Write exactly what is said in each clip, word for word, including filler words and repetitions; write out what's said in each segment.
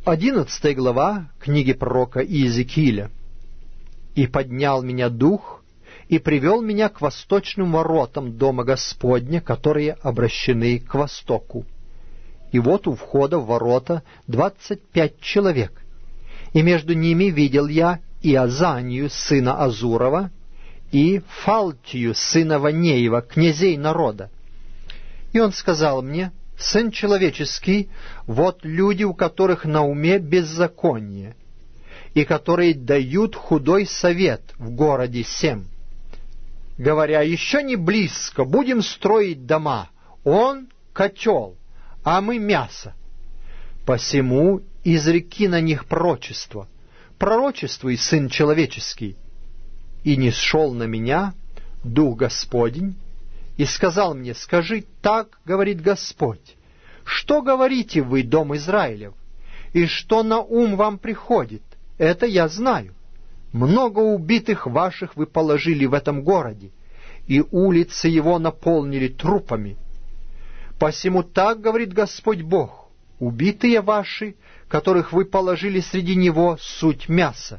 Одиннадцатая глава книги пророка Иезекииля. «И поднял меня дух, и привел меня к восточным воротам дома Господня, которые обращены к востоку. И вот у входа в ворота двадцать пять человек, и между ними видел я и Азанию, сына Азурова, и Фалтию, сына Ванеева, князей народа. И он сказал мне: Сын человеческий, вот люди, у которых на уме беззаконие, и которые дают худой совет в городе сем, говоря: еще не близко, будем строить дома, он — котел, а мы — мясо. Посему изреки на них пророчество, пророчествуй, Сын человеческий. И нисшел на меня Дух Господень, и сказал мне: скажи, так говорит Господь, что говорите вы, дом Израилев, и что на ум вам приходит, это я знаю. Много убитых ваших вы положили в этом городе, и улицы его наполнили трупами. Посему так говорит Господь Бог: убитые ваши, которых вы положили среди него, суть мясо,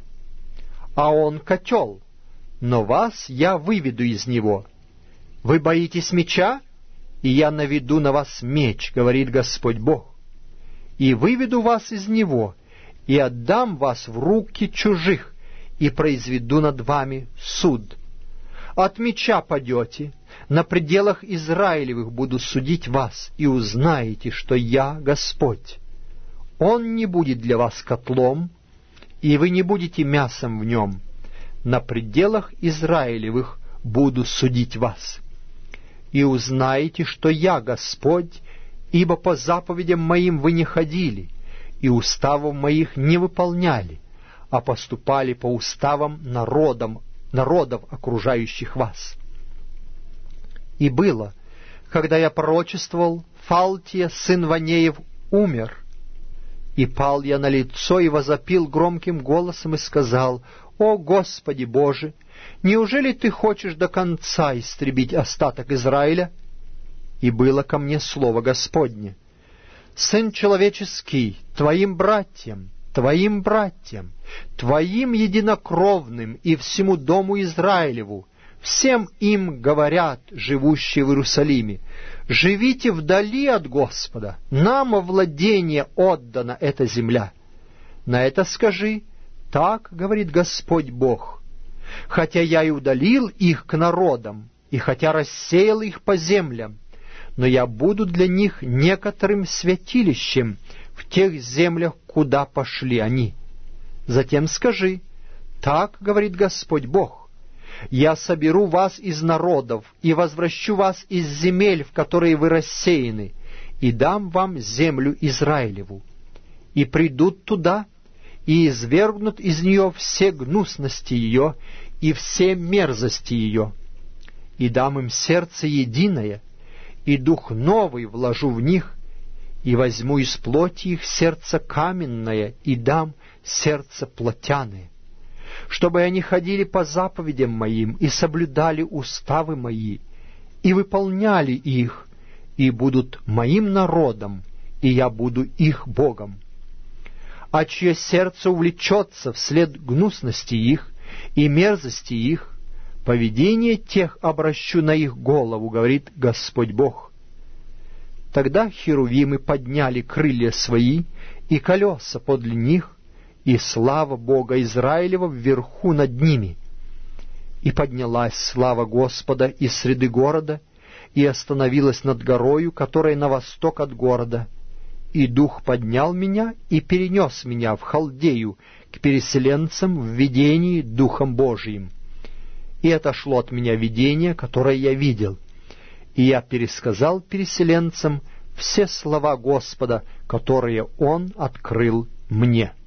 а он котел, но вас я выведу из него. Вы боитесь меча, и я наведу на вас меч, говорит Господь Бог, и выведу вас из него, и отдам вас в руки чужих, и произведу над вами суд. От меча падете, на пределах Израилевых буду судить вас, и узнаете, что я Господь. Он не будет для вас котлом, и вы не будете мясом в нем. На пределах Израилевых буду судить вас. И узнаете, что я Господь, ибо по заповедям моим вы не ходили, и уставов моих не выполняли, а поступали по уставам народам, народов, окружающих вас. И было, когда я пророчествовал, Фалтия, сын Ванеев, умер, и пал я на лицо и возопил громким голосом и сказал: «О Господи Боже, неужели Ты хочешь до конца истребить остаток Израиля?» И было ко мне слово Господне: «Сын человеческий, Твоим братьям, Твоим братьям, Твоим единокровным и всему дому Израилеву, всем им говорят, живущие в Иерусалиме: живите вдали от Господа, нам во владение отдана эта земля». На это скажи: так говорит Господь Бог: хотя я и удалил их к народам, и хотя рассеял их по землям, но я буду для них некоторым святилищем в тех землях, куда пошли они. Затем скажи: так говорит Господь Бог: я соберу вас из народов и возвращу вас из земель, в которые вы рассеяны, и дам вам землю Израилеву. И придут туда, и извергнут из нее все гнусности ее и все мерзости ее. И дам им сердце единое, и дух новый вложу в них, и возьму из плоти их сердце каменное, и дам сердце плотяное, чтобы они ходили по заповедям моим и соблюдали уставы мои, и выполняли их, и будут моим народом, и я буду их Богом. А чье сердце увлечется вслед гнусности их и мерзости их, поведение тех обращу на их голову, говорит Господь Бог. Тогда херувимы подняли крылья свои и колеса подле них, и слава Бога Израилева вверху над ними. И поднялась слава Господа из среды города, и остановилась над горою, которая на восток от города. И Дух поднял меня и перенес меня в Халдею к переселенцам в видении Духом Божиим. И отошло от меня видение, которое я видел, и я пересказал переселенцам все слова Господа, которые Он открыл мне».